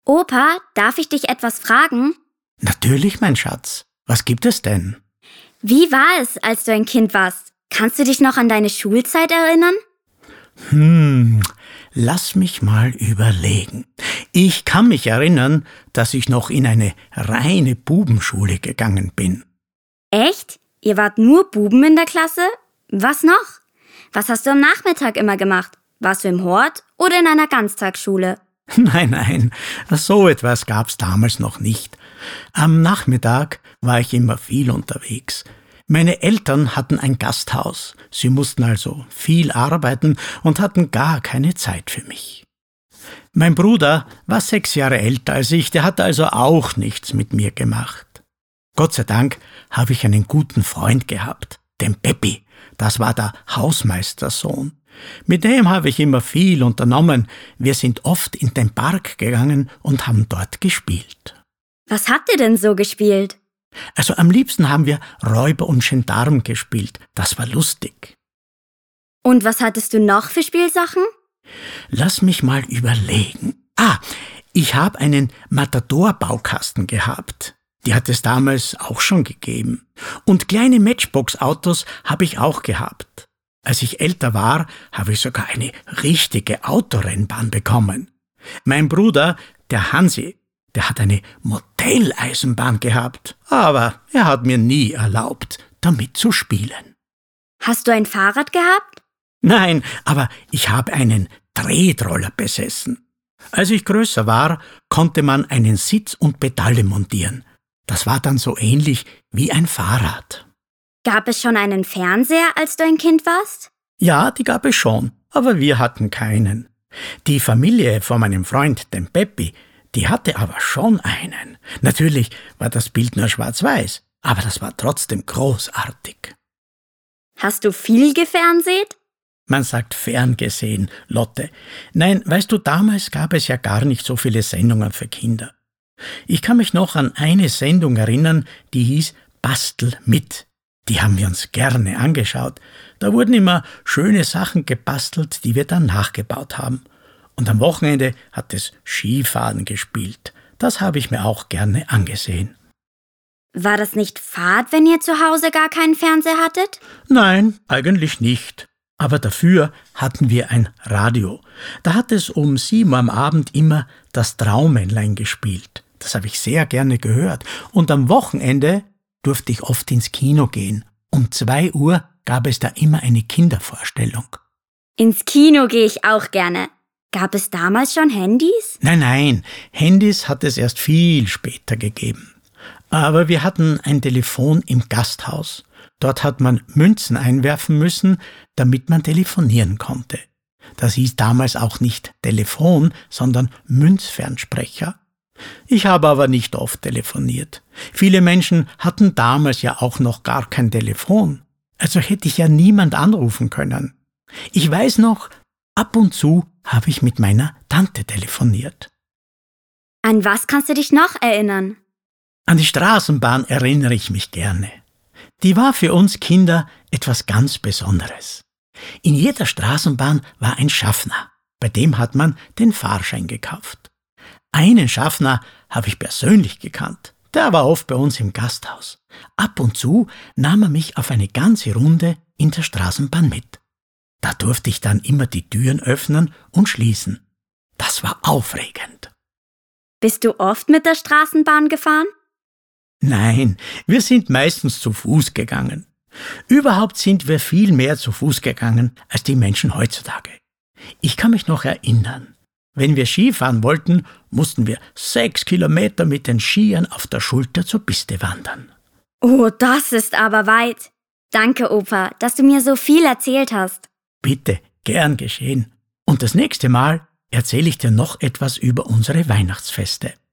Opa, darf ich dich etwas fragen? Natürlich, mein Schatz. Was gibt es denn? Wie war es, als du ein Kind warst? Kannst du dich noch an deine Schulzeit erinnern? Lass mich mal überlegen. Ich kann mich erinnern, dass ich noch in eine reine Bubenschule gegangen bin. Echt? Ihr wart nur Buben in der Klasse? Was noch? Was hast du am Nachmittag immer gemacht? Warst du im Hort oder in einer Ganztagsschule? Nein, so etwas gab's damals noch nicht. Am Nachmittag war ich immer viel unterwegs. Meine Eltern hatten ein Gasthaus. Sie mussten also viel arbeiten und hatten gar keine Zeit für mich. Mein Bruder war 6 Jahre älter als ich, der hatte also auch nichts mit mir gemacht. Gott sei Dank habe ich einen guten Freund gehabt, den Peppi. Das war der Hausmeistersohn. Mit dem habe ich immer viel unternommen. Wir sind oft in den Park gegangen und haben dort gespielt. Was habt ihr denn so gespielt? Also am liebsten haben wir Räuber und Gendarm gespielt. Das war lustig. Und was hattest du noch für Spielsachen? Lass mich mal überlegen. Ich habe einen Matador-Baukasten gehabt. Die hat es damals auch schon gegeben. Und kleine Matchbox-Autos habe ich auch gehabt. Als ich älter war, habe ich sogar eine richtige Autorennbahn bekommen. Mein Bruder, der Hansi, der hat eine Modelleisenbahn gehabt, aber er hat mir nie erlaubt, damit zu spielen. Hast du ein Fahrrad gehabt? Nein, aber ich habe einen Tretroller besessen. Als ich größer war, konnte man einen Sitz und Pedalle montieren. Das war dann so ähnlich wie ein Fahrrad. Gab es schon einen Fernseher, als du ein Kind warst? Ja, die gab es schon, aber wir hatten keinen. Die Familie von meinem Freund, dem Peppi, die hatte aber schon einen. Natürlich war das Bild nur schwarz-weiß, aber das war trotzdem großartig. Hast du viel gefernseht? Man sagt ferngesehen, Lotte. Nein, weißt du, damals gab es ja gar nicht so viele Sendungen für Kinder. Ich kann mich noch an eine Sendung erinnern, die hieß Bastel mit. Die haben wir uns gerne angeschaut. Da wurden immer schöne Sachen gebastelt, die wir dann nachgebaut haben. Und am Wochenende hat es Skifahren gespielt. Das habe ich mir auch gerne angesehen. War das nicht fad, wenn ihr zu Hause gar keinen Fernseher hattet? Nein, eigentlich nicht. Aber dafür hatten wir ein Radio. Da hat es um 7 Uhr am Abend immer das Traumännlein gespielt. Das habe ich sehr gerne gehört. Und am Wochenende durfte ich oft ins Kino gehen. Um 2 Uhr gab es da immer eine Kindervorstellung. Ins Kino gehe ich auch gerne. Gab es damals schon Handys? Nein, Handys hat es erst viel später gegeben. Aber wir hatten ein Telefon im Gasthaus. Dort hat man Münzen einwerfen müssen, damit man telefonieren konnte. Das hieß damals auch nicht Telefon, sondern Münzfernsprecher. Ich habe aber nicht oft telefoniert. Viele Menschen hatten damals ja auch noch gar kein Telefon. Also hätte ich ja niemand anrufen können. Ich weiß noch, ab und zu habe ich mit meiner Tante telefoniert. An was kannst du dich noch erinnern? An die Straßenbahn erinnere ich mich gerne. Die war für uns Kinder etwas ganz Besonderes. In jeder Straßenbahn war ein Schaffner. Bei dem hat man den Fahrschein gekauft. Einen Schaffner habe ich persönlich gekannt. Der war oft bei uns im Gasthaus. Ab und zu nahm er mich auf eine ganze Runde in der Straßenbahn mit. Da durfte ich dann immer die Türen öffnen und schließen. Das war aufregend. Bist du oft mit der Straßenbahn gefahren? Nein, wir sind meistens zu Fuß gegangen. Überhaupt sind wir viel mehr zu Fuß gegangen als die Menschen heutzutage. Ich kann mich noch erinnern, wenn wir Skifahren wollten, mussten wir 6 Kilometer mit den Skiern auf der Schulter zur Piste wandern. Oh, das ist aber weit. Danke, Opa, dass du mir so viel erzählt hast. Bitte, gern geschehen. Und das nächste Mal erzähle ich dir noch etwas über unsere Weihnachtsfeste.